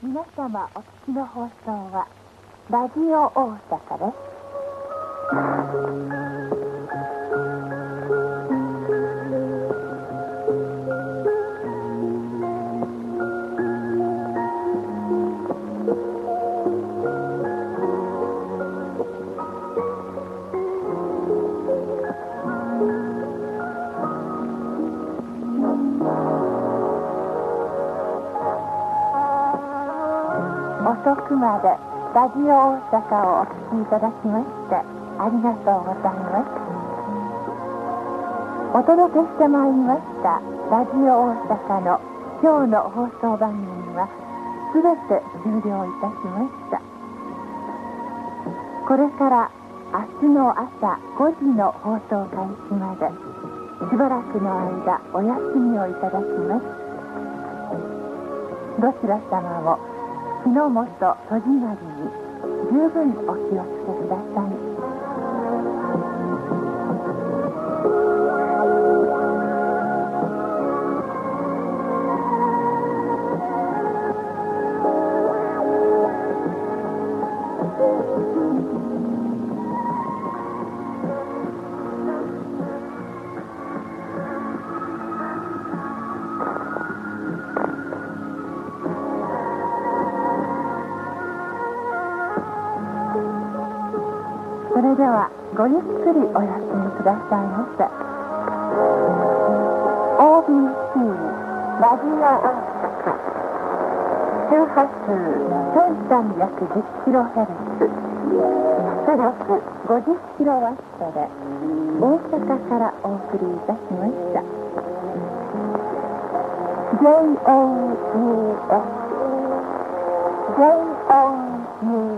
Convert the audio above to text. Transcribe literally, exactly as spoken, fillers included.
皆様お聞きの放送はラジオ大阪です。遅くまでラジオ大阪をお聞きいただきましてありがとうございます。お届けしてまいりましたラジオ大阪の今日の放送番組はすべて終了いたしました。これから明日の朝ごじの放送開始までしばらくの間お休みをいただきます。どちら様も火の元戸締まりに十分お気をつけください。それではごゆっくりお休みくださいませ。 オービーシー ラジオ大阪周波数 せんさんびゃくじゅっキロヘルツ 出力 ごじゅっキロワット で大阪からお送りいたしました。 ジェイオーユーエス ジェイオーユーエス